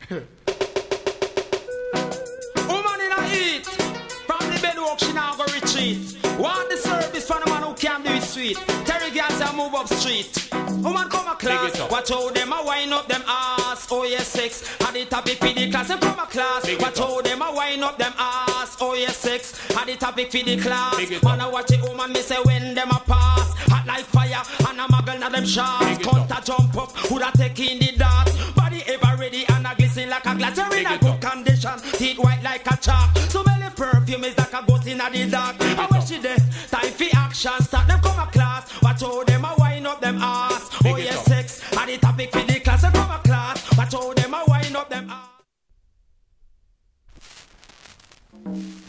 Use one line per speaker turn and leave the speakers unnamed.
Woman in a heat. From the bed walk, she now go retreat. Want the service from the man who can do it sweet. Terry girls a move up street. Woman come a class. Watch how them a wind up them ass. Oh yes, sex. At the topic for the class. Them come a class. Watch how them a wind up them ass. Oh yes, sex. At the topic for the class. Man a watch it, woman me say when them a pass. Hot like fire and a muggle na them shots. Counter jump up, who da take in the dart. Body ever ready and a glisten like a glass. You're in a good condition, teeth white like a chalk. So many perfume is like a ghost in the dark. I wish she there, time for action. Start them come a class. Watch how them a wind up them ass. Oh yes, sex. At the topic for the class. Them come a class. Watch how them a wind up them ass.